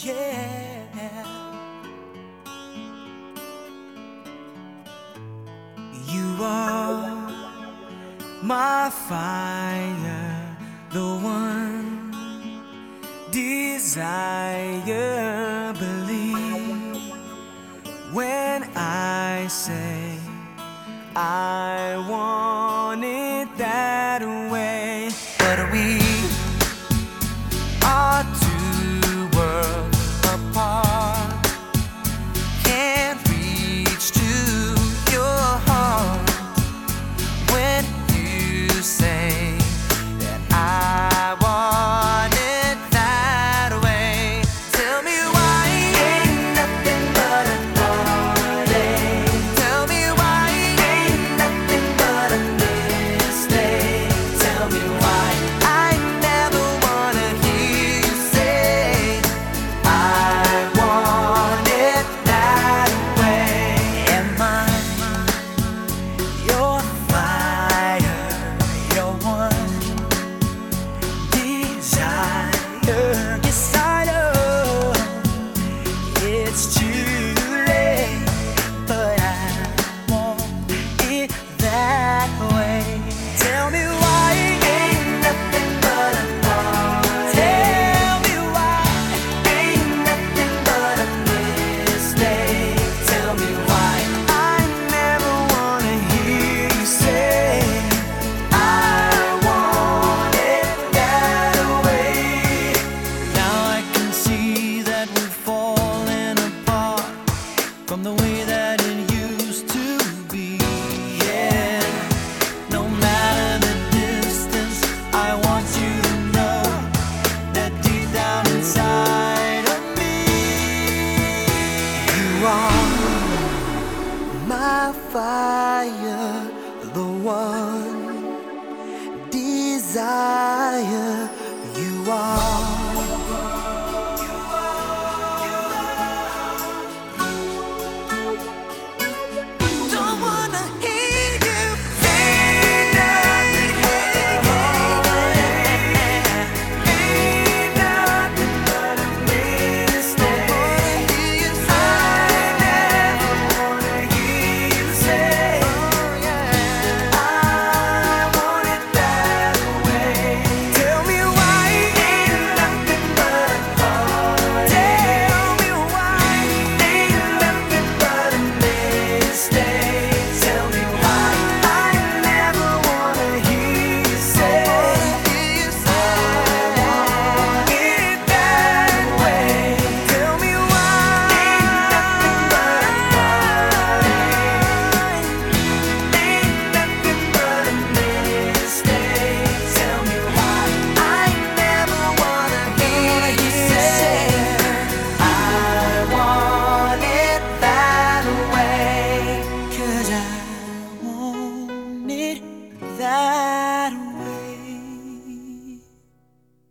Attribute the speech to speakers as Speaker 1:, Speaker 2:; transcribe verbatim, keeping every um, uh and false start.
Speaker 1: yeah. You are my fire, the one desire. Believe when I say I want it that way. But we are two worlds apart, can't reach to your heart when you say that I want it that way. Tell me why ain't nothing but a heartache. Tell me why ain't nothing but a mistake. Tell me why I never wanna hear you say I want it that way. Am I your fire, your one desire? Yes, I know it's too late, but I want it that way. Tell me why ain't nothing but a heartache. Tell me why ain't nothing but a mistake. Tell me why I never wanna hear you say I want it that way. Now I can see that we're falling apart from the way that it used to be. Yeah, no matter the distance, I want you to know that deep down inside of me, you are my fire, the one desire. You are